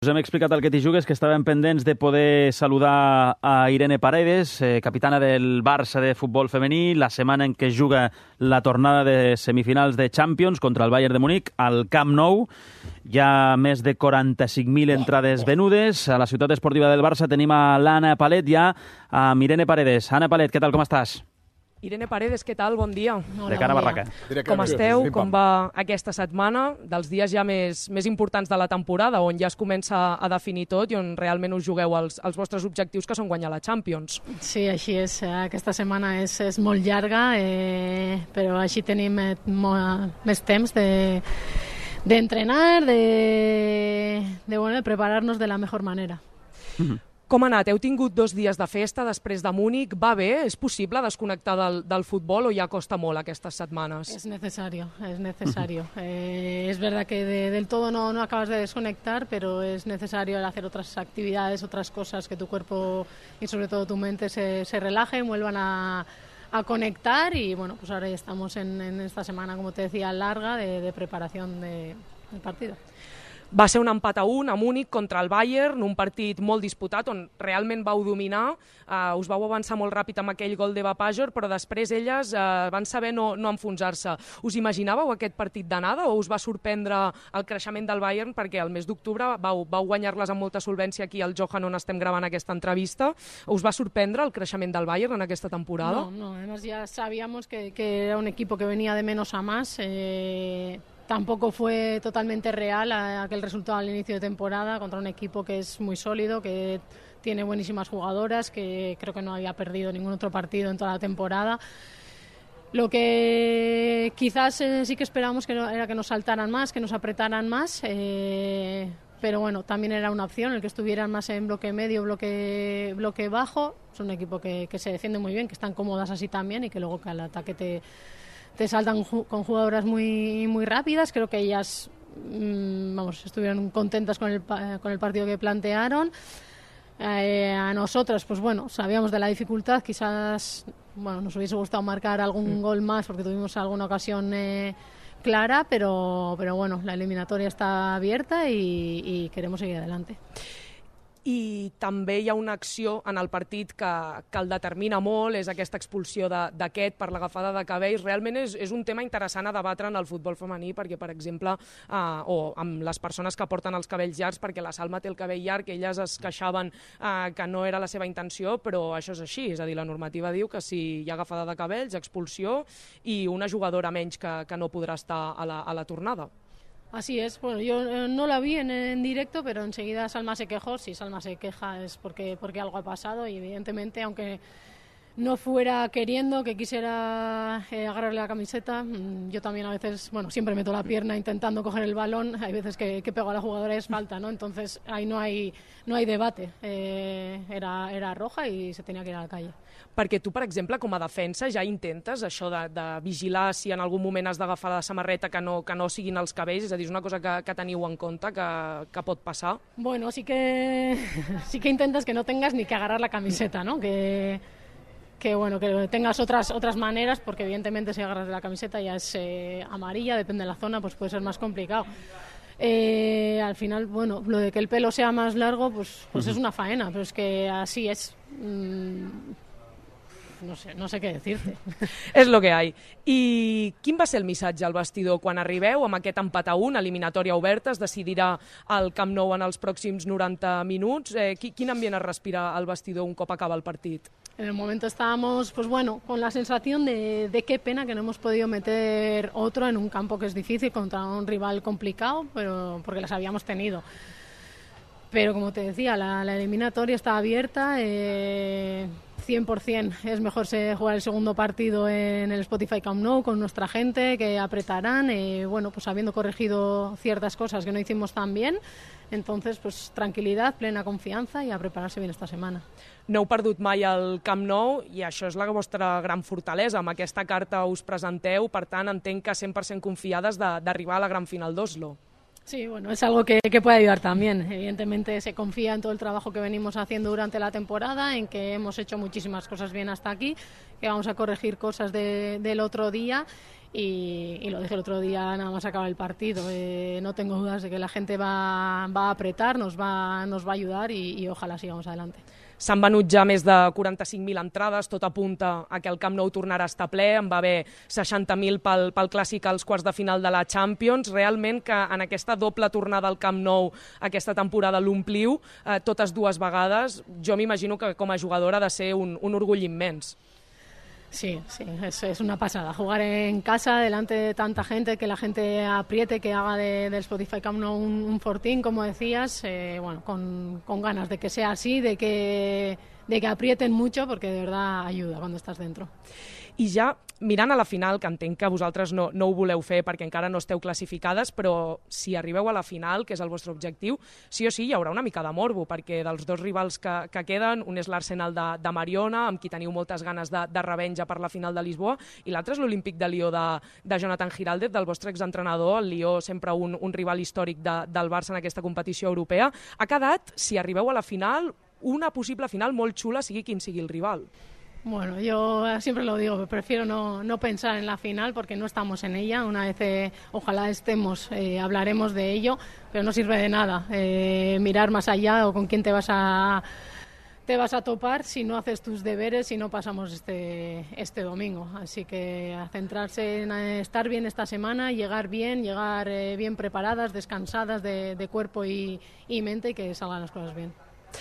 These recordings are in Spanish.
Us hem explicat el que t'hi jugues, que estàvem pendents de poder saludar a Irene Paredes, capitana del Barça de futbol femení, la setmana en què juga la tornada de semifinals de Champions contra el Bayern de Múnich al Camp Nou. Hi ha més de 45.000 entrades venudes. A la ciutat esportiva del Barça tenim a l'Anna Palet, ja amb Irene Paredes. Anna Palet, què tal, com estàs? Irene Paredes, què tal? Bon dia. De cara a barraca. Com esteu? Com va aquesta setmana? Dels dies ja més importants de la temporada, on ja es comença a definir tot i on realment us jugueu els vostres objectius, que són guanyar la Champions. Sí, així és. Aquesta setmana és molt llarga, però així tenim més temps d'entrenar, de preparar-nos de la millor manera. Com ha anat? Heu tingut 2 dies de festa després de Múnich. Va bé? És possible desconnectar del futbol o ja costa molt aquestes setmanes? Es necesario. Es verdad que del todo no acabas de desconectar, pero es necesario hacer otras actividades, otras cosas, que tu cuerpo y sobre todo tu mente se relajen, vuelvan a conectar y bueno, pues ahora ya estamos en esta semana, como te decía, larga de preparación del partido. Va ser un empat a 1 a Múnich contra el Bayern, un partit molt disputat on realment vau dominar, us vau avançar molt ràpid amb aquell gol d'Eva Pajor, però després elles van saber no enfonsar-se. Us imaginàveu aquest partit d'anada o us va sorprendre el creixement del Bayern, perquè el mes d'octubre vau guanyar-les amb molta solvència aquí al Johan, on estem gravant aquesta entrevista? Us va sorprendre el creixement del Bayern en aquesta temporada? No, además ya sabíamos que era un equipo que venía de menos a más. Tampoco fue totalmente real aquel resultado al inicio de temporada contra un equipo que es muy sólido, que tiene buenísimas jugadoras, que creo que no había perdido ningún otro partido en toda la temporada. Lo que quizás sí que esperábamos era que nos saltaran más, que nos apretaran más, pero bueno, también era una opción el que estuvieran más en bloque medio, bloque bajo. Es un equipo que se defiende muy bien, que están cómodas así también y que luego que al ataque te saltan con jugadoras muy rápidas. Creo que ellas estuvieron contentas con el partido que plantearon. A nosotras, pues bueno, sabíamos de la dificultad, quizás nos hubiese gustado marcar algún gol más porque tuvimos alguna ocasión clara, pero bueno, la eliminatoria está abierta y queremos seguir adelante. I també hi ha una acció en el partit que el determina molt, és aquesta expulsió d'aquest per l'agafada de cabells. Realment és un tema interessant a debatre en el futbol femení, perquè, per exemple, o amb les persones que porten els cabells llargs, perquè la Salma té el cabell llarg, elles es queixaven que no era la seva intenció, però això és així, és a dir, la normativa diu que si hi ha agafada de cabells, expulsió i una jugadora menys que no podrà estar a la tornada. Así es, bueno, yo no la vi en directo, pero enseguida Salma se quejó. Si Salma se queja es porque algo ha pasado y evidentemente, aunque no fuera queriendo, que quisiera agarrarle la camiseta, yo también a veces, siempre meto la pierna intentando coger el balón, hay veces que pego a la jugadora y es falta, ¿no? Entonces ahí no hay debate, era roja y se tenía que ir a la calle. Perquè tu, per exemple, com a defensa ja intentes això de vigilar si en algun moment has d'agafar la samarreta que no siguin els cabells, és a dir, és una cosa que teniu en compte, que pot passar? Bueno, sí que intentas que no tengas ni que agarrar la camiseta, ¿no? Que tengas otras maneras, porque evidentemente si agarras de la camiseta ya es amarilla, depende de la zona, pues puede ser más complicado. Al final, lo de que el pelo sea más largo, pues es una faena, pero es que así es. No sé què dir-te. És el que hi ha. I quin va ser el missatge al vestidor quan arribeu amb aquest empat a 1, eliminatòria oberta, es decidirà al Camp Nou en els pròxims 90 minuts? Quin ambient es respira al vestidor un cop acaba el partit? En el momento estábamos, con la sensación de qué pena que no hemos podido meter otro en un campo que es difícil contra un rival complicado, pero porque las habíamos tenido. Pero como te decía, la eliminatoria está abierta, 100% es mejor jugar el segundo partido en el Spotify Camp Nou con nuestra gente, que apretarán, pues habiendo corregido ciertas cosas que no hicimos tan bien, entonces pues tranquilidad, plena confianza y a prepararse bien esta semana. No heu perdut mai el Camp Nou i això és la vostra gran fortalesa. Amb aquesta carta us presenteu, per tant entenc que 100% confiades d'arribar a la gran final d'Oslo. Sí, es algo que puede ayudar también. Evidentemente se confía en todo el trabajo que venimos haciendo durante la temporada, en que hemos hecho muchísimas cosas bien hasta aquí, vamos a corregir cosas del otro día. Y lo dije el otro día nada más acabar el partido. No tengo dudas de que la gente va a apretar, nos va a ayudar y ojalá sigamos adelante. S'han venut ja més de 45.000 entrades, tot apunta a que el Camp Nou tornarà a estar ple, en va haver 60.000 pel Clàssic als quarts de final de la Champions. Realment que en aquesta doble tornada al Camp Nou aquesta temporada l'ompliu totes dues vegades, jo m'imagino que com a jugador ha de ser un orgull immens. Sí, es una pasada. Jugar en casa, delante de tanta gente, que la gente apriete, que haga del Spotify Camp Nou un fortín, como decías, bueno, con ganas de que sea así, de que aprieten mucho, porque de verdad ayuda cuando estás dentro. I ja mirant a la final, que entenc que vosaltres no ho voleu fer perquè encara no esteu classificades, però si arribeu a la final, que és el vostre objectiu, sí o sí hi haurà una mica de morbo, perquè dels dos rivals que queden, un és l'Arsenal de Mariona, amb qui teniu moltes ganes de revenja per la final de Lisboa, i l'altre és l'Olímpic de Lió de Jonathan Giraldez, del vostre exentrenador, el Lió sempre un rival històric del Barça en aquesta competició europea. Ha quedat, si arribeu a la final, una possible final molt xula, sigui quin sigui el rival. Bueno, yo siempre lo digo, prefiero no pensar en la final porque no estamos en ella. Una vez, ojalá estemos, hablaremos de ello, pero no sirve de nada mirar más allá o con quién te vas a topar si no haces tus deberes, si no pasamos este domingo. Así que a centrarse en estar bien esta semana, llegar bien preparadas, descansadas de cuerpo y mente y que salgan las cosas bien.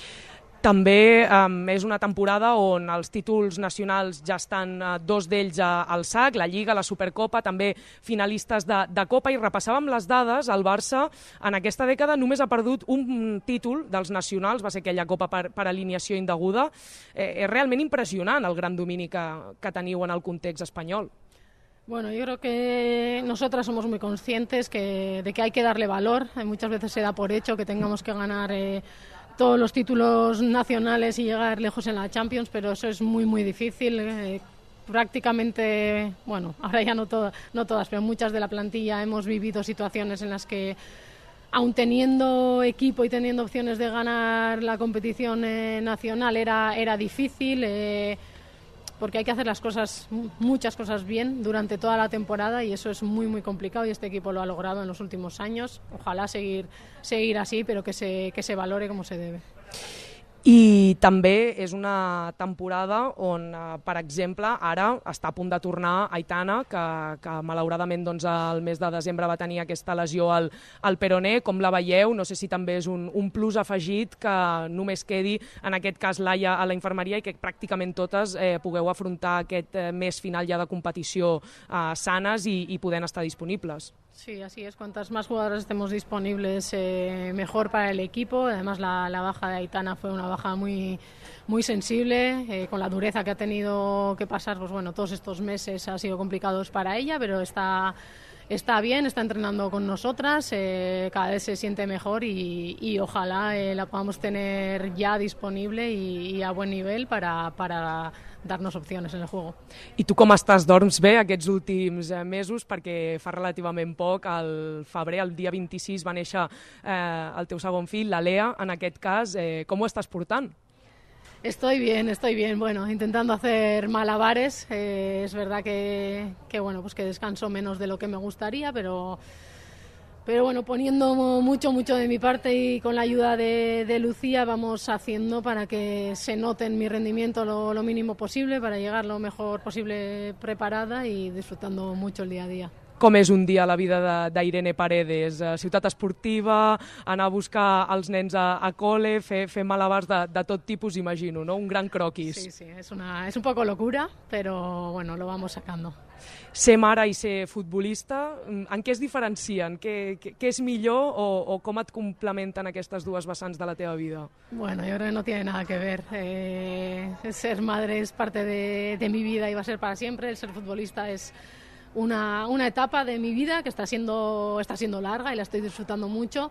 També és una temporada on els títols nacionals ja estan dos d'ells al sac, la Lliga, la Supercopa, també finalistes de Copa, i repassàvem les dades. El Barça en aquesta dècada només ha perdut un títol dels nacionals, va ser aquella Copa per alineació indeguda. És realment impressionant el gran domini que teniu en el context espanyol. Bueno, yo creo que nosotras somos muy conscientes de que hay que darle valor. Muchas veces se da por hecho que tengamos que ganar todos los títulos nacionales y llegar lejos en la Champions, pero eso es muy, muy difícil. Prácticamente, bueno, ahora ya no todas, pero muchas de la plantilla hemos vivido situaciones en las que, aun teniendo equipo y teniendo opciones de ganar la competición nacional, era difícil, porque hay que hacer muchas cosas bien durante toda la temporada y eso es muy, muy complicado y este equipo lo ha logrado en los últimos años. Ojalá seguir así, pero que se valore como se debe. I també és una temporada on, per exemple, ara està a punt de tornar Aitana, que malauradament el mes de desembre va tenir aquesta lesió al peroné. Com la veieu? No sé si també és un plus afegit que només quedi, en aquest cas, Laia a la infermeria i que pràcticament totes pugueu afrontar aquest mes final ja de competició sanes i podent estar disponibles. Sí, así es. Cuantas más jugadoras estemos disponibles, mejor para el equipo. Además, la baja de Aitana fue una baja muy, muy sensible, con la dureza que ha tenido que pasar. Pues bueno, todos estos meses ha sido complicados para ella, pero está bien, está entrenando con nosotras, cada vez se siente mejor y ojalá la podamos tener ya disponible y a buen nivel para darnos opciones en el juego. I tu com estàs? Dorms bé aquests últims mesos? Perquè fa relativament poc, al febrer, el dia 26, va néixer el teu segon fill, la Lea, en aquest cas. Com ho estàs portant? Estoy bien. Bueno, intentando hacer malabares. Es verdad que bueno, pues que descanso menos de lo que me gustaría, pero bueno, poniendo mucho de mi parte y con la ayuda de Lucía vamos haciendo para que se note en mi rendimiento lo mínimo posible, para llegar lo mejor posible preparada y disfrutando mucho el día a día. Com és un dia a la vida d'Irene Paredes? Ciutat esportiva, anar a buscar els nens a col·le, fer malabars de tot tipus, imagino, no? Un gran croquis. Sí, es un poco locura, pero bueno, lo vamos sacando. Ser mare i ser futbolista, en què es diferencien? Què és millor o com et complementen aquestes dues vessants de la teva vida? Bueno, yo creo que no tiene nada que ver. Ser madre es parte de mi vida y va a ser para siempre. El ser futbolista es una etapa de mi vida que está siendo larga y la estoy disfrutando mucho.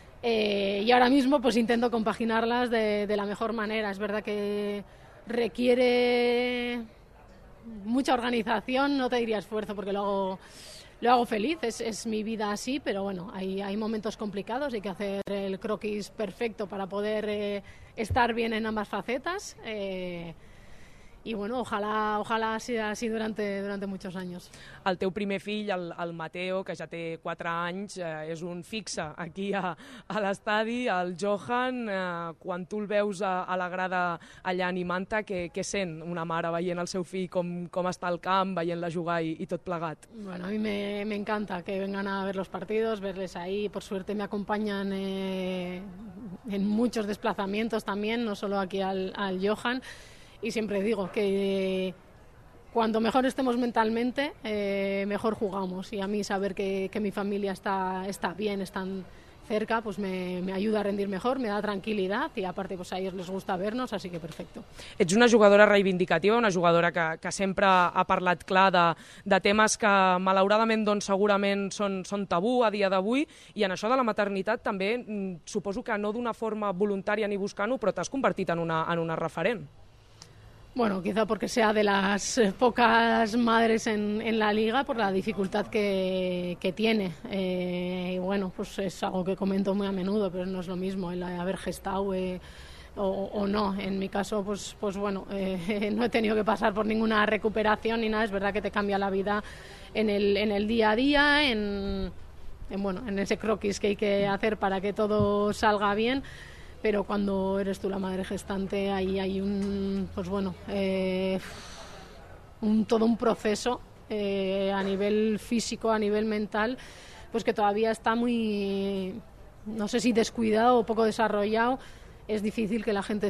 Y ahora mismo pues intento compaginarlas de la mejor manera. Es verdad que requiere mucha organización, no te diría esfuerzo porque lo hago feliz, es mi vida así, pero bueno, hay momentos complicados, hay que hacer el croquis perfecto para poder estar bien en ambas facetas. y bueno, ojalá siga así durante muchos años. El teu primer fill, el Mateo, que ja té 4 anys, és un fixe aquí a l'estadi, el Johan, quan tu el veus a la grada allà animant-te, què sent una mare veient el seu fill, com està al camp, veient-la jugar i tot plegat? Bueno, a mí me encanta que vengan a ver los partidos, verles ahí, por suerte me acompañan en muchos desplazamientos también, no solo aquí al Johan. Y siempre digo que cuanto mejor estemos mentalmente, mejor jugamos. Y a mí saber que mi familia está bien, están cerca, pues me ayuda a rendir mejor, me da tranquilidad y aparte pues a ellos les gusta vernos, así que perfecto. Ets una jugadora reivindicativa, una jugadora que sempre ha parlat clar de temes que malauradament doncs, segurament són tabú a dia d'avui, i en això de la maternitat també suposo que no d'una forma voluntària ni buscant-ho, però t'has convertit en una referent. Bueno, quizá porque sea de las pocas madres en la liga por la dificultad que tiene. Y bueno, pues es algo que comento muy a menudo, pero no es lo mismo el haber gestado o no. En mi caso, pues bueno, no he tenido que pasar por ninguna recuperación ni nada. Es verdad que te cambia la vida en el día a día, en ese croquis que hay que hacer para que todo salga bien. Pero cuando eres tú la madre gestante, ahí hay todo un proceso a nivel físico, a nivel mental, pues que todavía está muy, no sé si descuidado o poco desarrollado. Es difícil que la gente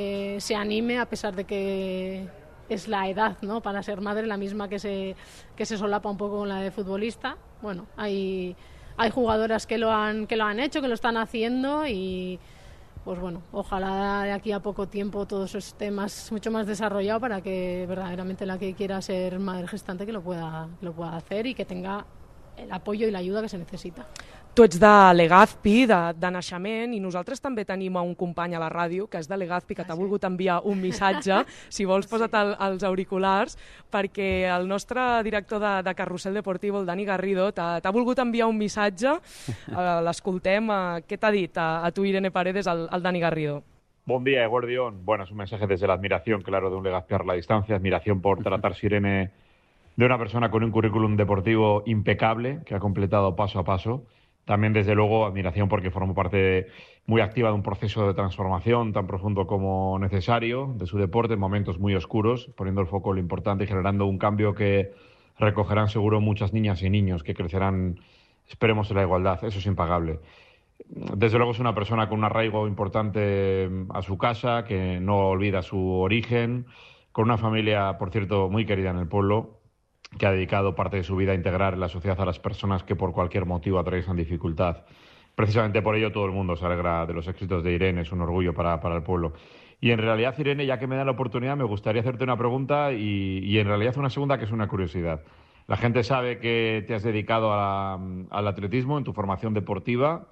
se anime, a pesar de que es la edad, ¿no?, para ser madre, la misma que se solapa un poco con la de futbolista. Bueno, hay jugadoras que lo han hecho, que lo están haciendo y pues bueno, ojalá de aquí a poco tiempo todo eso esté mucho más desarrollado para que verdaderamente la que quiera ser madre gestante que lo pueda hacer y que tenga el apoyo y la ayuda que se necesita. Tu ets de Legazpi, de naixement, i nosaltres també tenim un company a la ràdio que és de Legazpi, que t'ha volgut enviar un missatge. Si vols, posa't els auriculars, perquè el nostre director de Carrusel Deportivo, el Dani Garrido, t'ha volgut enviar un missatge. L'escoltem. Què t'ha dit a tu, Irene Paredes, el Dani Garrido? Buen día, Guardión. Bueno, es un mensaje desde la admiración, claro, de un Legazpi a la distancia, admiración por tratarse, Irene, de una persona con un currículum deportivo impecable, que ha completado paso a paso. También, desde luego, admiración porque formó parte muy activa de un proceso de transformación tan profundo como necesario de su deporte en momentos muy oscuros, poniendo el foco en lo importante y generando un cambio que recogerán seguro muchas niñas y niños que crecerán, esperemos, en la igualdad. Eso es impagable. Desde luego es una persona con un arraigo importante a su casa, que no olvida su origen, con una familia, por cierto, muy querida en el pueblo, que ha dedicado parte de su vida a integrar en la sociedad a las personas que por cualquier motivo atraviesan dificultad. Precisamente por ello todo el mundo se alegra de los éxitos de Irene, es un orgullo para el pueblo. Y en realidad, Irene, ya que me da la oportunidad, me gustaría hacerte una pregunta y en realidad una segunda que es una curiosidad. La gente sabe que te has dedicado al atletismo en tu formación deportiva.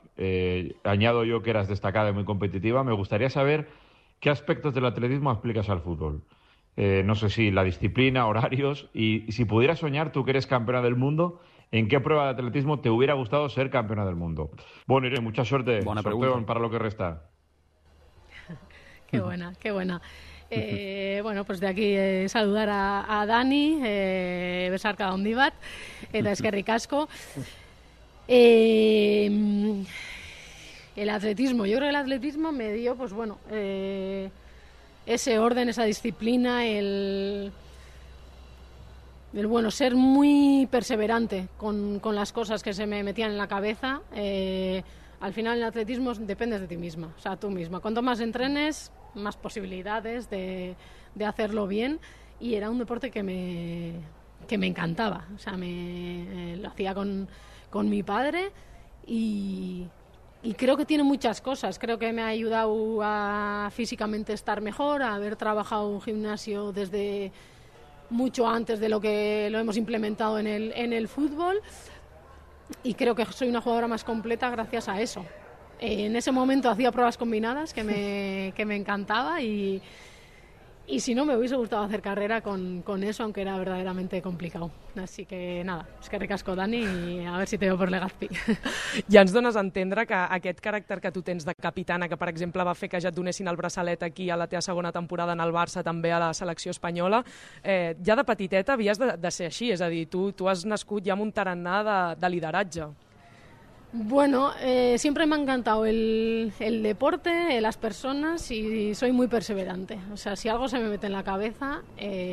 Añado yo que eras destacada y muy competitiva. Me gustaría saber qué aspectos del atletismo aplicas al fútbol. No sé si la disciplina, horarios, y si pudieras soñar, tú que eres campeona del mundo, ¿en qué prueba de atletismo te hubiera gustado ser campeona del mundo? Bueno, Irene, mucha suerte. Buena pregunta. Para lo que resta. Qué buena. Bueno, pues de aquí saludar a Dani, besarka ondi bat, eta eskerrik asko. El atletismo, yo creo que el atletismo me dio, pues bueno, ese orden, esa disciplina, el bueno, ser muy perseverante con las cosas que se me metían en la cabeza. Al final en el atletismo dependes de ti misma, o sea, tú misma. Cuanto más entrenes, más posibilidades de hacerlo bien, y era un deporte que me encantaba. O sea, lo hacía con mi padre y creo que tiene muchas cosas. Creo que me ha ayudado a físicamente estar mejor, a haber trabajado un gimnasio desde mucho antes de lo que lo hemos implementado en el fútbol, y creo que soy una jugadora más completa gracias a eso. En ese momento hacía pruebas combinadas que me encantaba y Y si no, me hubiese gustado hacer carrera con eso, aunque era verdaderamente complicado. Así que nada, és que ricasco, Dani, i a veure si te veu per Legazpi. Ja ens dones a entendre que aquest caràcter que tu tens de capitana, que per exemple va fer que ja et donessin el braçalet aquí a la teva segona temporada en el Barça, també a la selecció espanyola, ja de petiteta havies de ser així, és a dir, tu has nascut ja amb un tarannà de lideratge. Bueno, siempre me ha encantado el deporte, las personas y soy muy perseverante. O sea, si algo se me mete en la cabeza,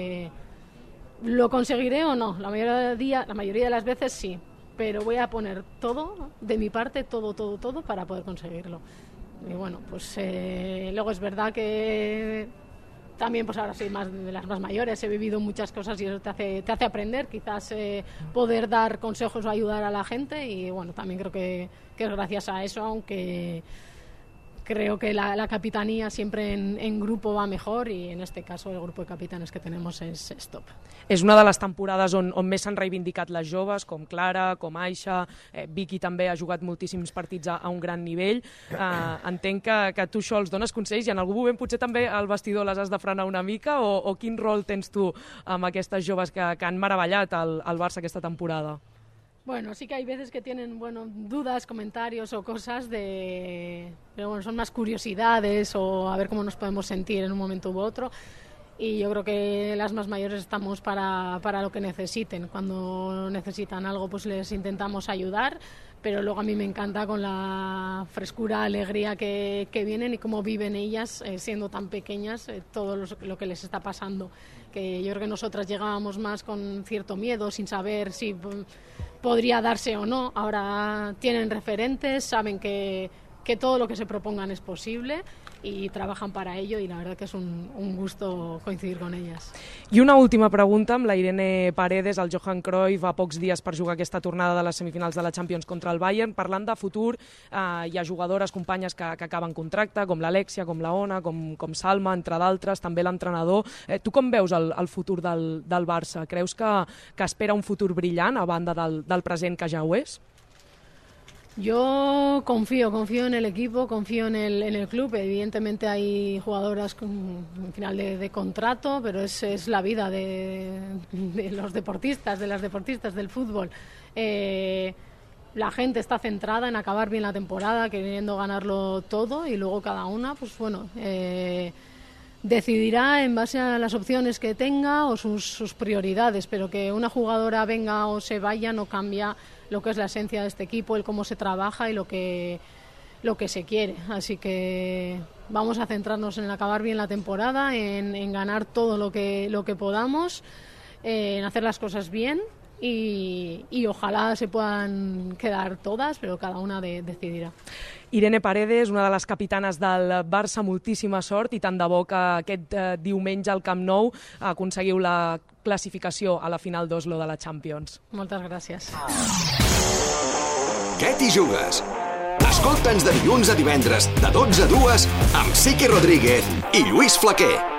¿lo conseguiré o no? La mayoría de las veces sí, pero voy a poner todo de mi parte, todo para poder conseguirlo. Y bueno, pues luego es verdad que también pues ahora soy más de las más mayores, he vivido muchas cosas y eso te hace aprender, quizás poder dar consejos o ayudar a la gente y bueno, también creo que es gracias a eso, aunque creo que la capitanía siempre en grupo va mejor y en este caso el grupo de capitanes que tenemos es top. És una de les temporades on més s'han reivindicat les joves, com Clara, com Aixa, Vicky també ha jugat moltíssims partits a un gran nivell. Entenc que tu això els dones consells i en algun moment potser també al vestidor les has de frenar una mica o quin rol tens tu amb aquestes joves que han meravellat el Barça aquesta temporada? Bueno, sí que hay veces que tienen dudas, comentarios o cosas pero bueno, son más curiosidades o a ver cómo nos podemos sentir en un momento u otro. Y yo creo que las más mayores estamos para lo que necesiten. Cuando necesitan algo, pues les intentamos ayudar, pero luego a mí me encanta con la frescura, alegría que vienen y cómo viven ellas siendo tan pequeñas todo lo que les está pasando. Que yo creo que nosotras llegábamos más con cierto miedo, sin saber si podría darse o no. Ahora tienen referentes, saben que todo lo que se propongan es posible y trabajan para ello y la verdad que es un gusto coincidir con ellas. I una última pregunta amb la Irene Paredes, el Johan Cruyff a pocs dies per jugar aquesta tornada de les semifinals de la Champions contra el Bayern. Parlant de futur, hi ha jugadores, companyes que acaben contracte, com l'Alexia, com la Ona, com Salma, entre d'altres, també l'entrenador. Tu com veus el futur del Barça? Creus que espera un futur brillant a banda del present que ja ho és? Yo confío en el equipo, confío en el club. Evidentemente hay jugadoras con final de contrato, pero es la vida de los deportistas, de las deportistas del fútbol. La gente está centrada en acabar bien la temporada, queriendo ganarlo todo y luego cada una, pues bueno, decidirá en base a las opciones que tenga o sus prioridades, pero que una jugadora venga o se vaya no cambia lo que es la esencia de este equipo, el cómo se trabaja y lo que se quiere. Así que vamos a centrarnos en acabar bien la temporada, en ganar todo lo que podamos, en hacer las cosas bien y ojalá se puedan quedar todas, pero cada una decidirà. Irene Paredes, una de les capitanes del Barça, moltíssima sort i tant de bo que aquest diumenge al Camp Nou aconseguiu la classificació a la final d'Oslo de la Champions. Moltes gràcies. Què t'hi jugues? Escolta'ns de dilluns a divendres de 12 a 2 amb Sique Rodríguez i Lluís Flaquer.